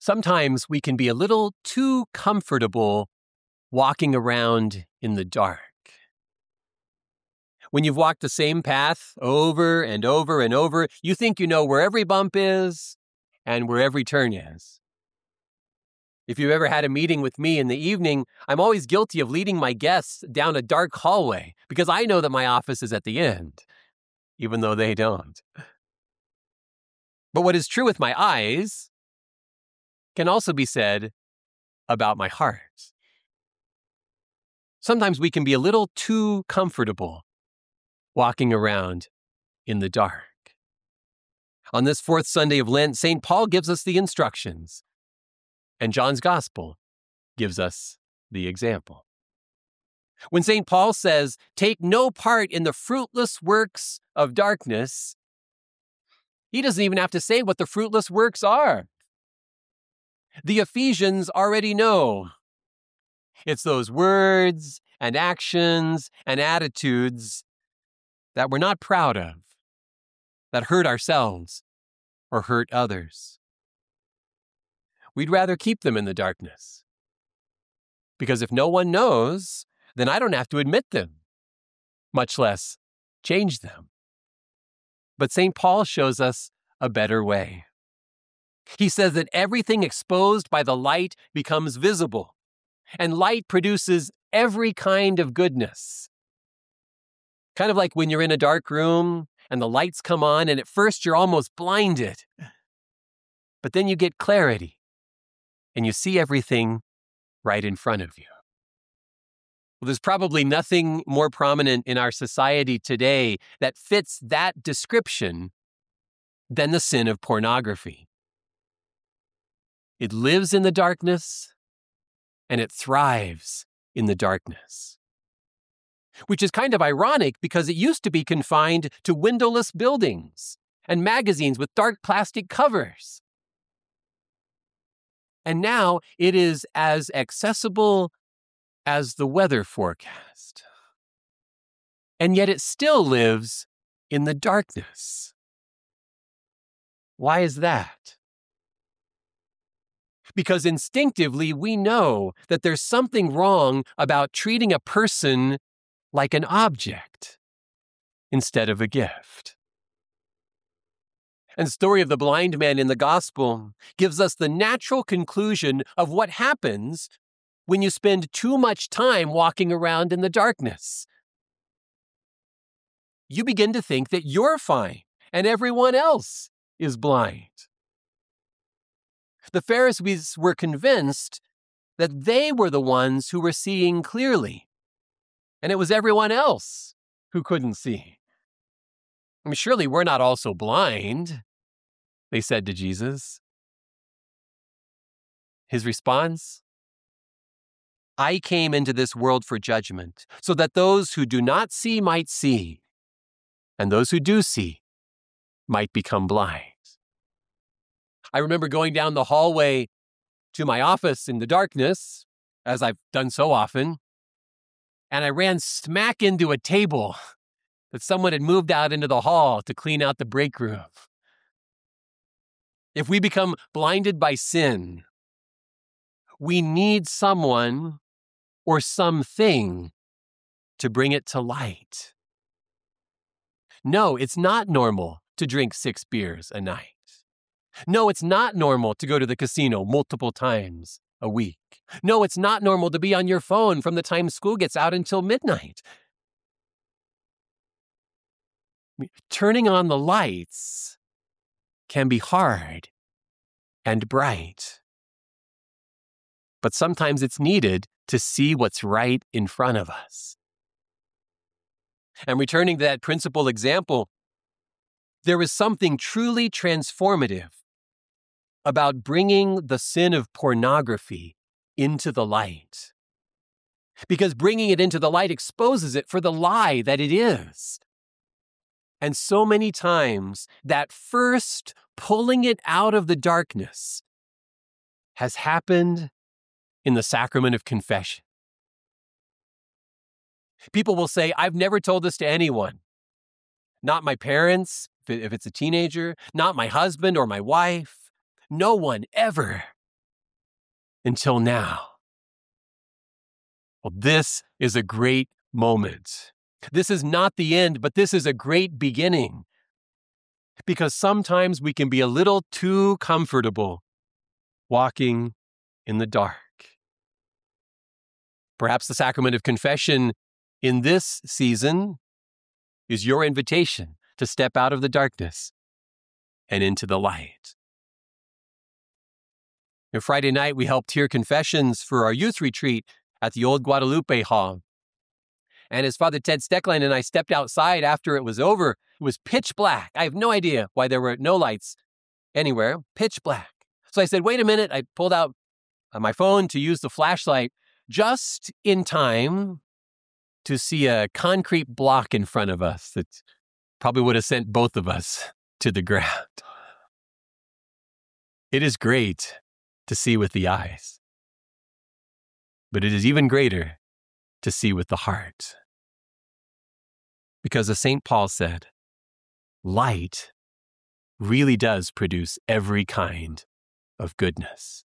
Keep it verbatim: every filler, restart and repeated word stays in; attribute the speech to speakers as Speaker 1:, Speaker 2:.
Speaker 1: Sometimes we can be a little too comfortable walking around in the dark. When you've walked the same path over and over and over, you think you know where every bump is and where every turn is. If you've ever had a meeting with me in the evening, I'm always guilty of leading my guests down a dark hallway because I know that my office is at the end, even though they don't. But what is true with my eyes can also be said about my heart. Sometimes we can be a little too comfortable walking around in the dark. On this fourth Sunday of Lent, Saint Paul gives us the instructions, and John's Gospel gives us the example. When Saint Paul says, "Take no part in the fruitless works of darkness," he doesn't even have to say what the fruitless works are. The Ephesians already know. It's those words and actions and attitudes that we're not proud of, that hurt ourselves or hurt others. We'd rather keep them in the darkness. Because if no one knows, then I don't have to admit them, much less change them. But Saint Paul shows us a better way. He says that everything exposed by the light becomes visible, and light produces every kind of goodness. Kind of like when you're in a dark room and the lights come on, and at first you're almost blinded. But then you get clarity, and you see everything right in front of you. Well, there's probably nothing more prominent in our society today that fits that description than the sin of pornography. It lives in the darkness, and it thrives in the darkness. Which is kind of ironic because it used to be confined to windowless buildings and magazines with dark plastic covers. And now it is as accessible as the weather forecast. And yet it still lives in the darkness. Why is that? Because instinctively we know that there's something wrong about treating a person like an object instead of a gift. And the story of the blind man in the gospel gives us the natural conclusion of what happens when you spend too much time walking around in the darkness. You begin to think that you're fine and everyone else is blind. The Pharisees were convinced that they were the ones who were seeing clearly, and it was everyone else who couldn't see. I mean, surely we're not also blind, they said to Jesus. His response? I came into this world for judgment, so that those who do not see might see, and those who do see might become blind. I remember going down the hallway to my office in the darkness, as I've done so often, and I ran smack into a table that someone had moved out into the hall to clean out the break room. If we become blinded by sin, we need someone or something to bring it to light. No, it's not normal to drink six beers a night. No, it's not normal to go to the casino multiple times a week. No, it's not normal to be on your phone from the time school gets out until midnight. I mean, turning on the lights can be hard and bright. But sometimes it's needed to see what's right in front of us. And returning to that principal example, there is something truly transformative about bringing the sin of pornography into the light. Because bringing it into the light exposes it for the lie that it is. And so many times, that first pulling it out of the darkness has happened in the sacrament of confession. People will say, I've never told this to anyone. Not my parents, if it's a teenager, not my husband or my wife. No one ever. until now. Well, this is a great moment. This is not the end, but this is a great beginning. Because sometimes we can be a little too comfortable walking in the dark. Perhaps the sacrament of confession in this season is your invitation to step out of the darkness and into the light. On Friday night, we helped hear confessions for our youth retreat at the Old Guadalupe Hall. And as Father Ted Stecklein and I stepped outside after it was over, it was pitch black. I have no idea why there were no lights anywhere, pitch black. So I said, wait a minute. I pulled out my phone to use the flashlight just in time to see a concrete block in front of us that probably would have sent both of us to the ground. It is great to see with the eyes, but it is even greater to see with the heart. Because as Saint Paul said, light really does produce every kind of goodness.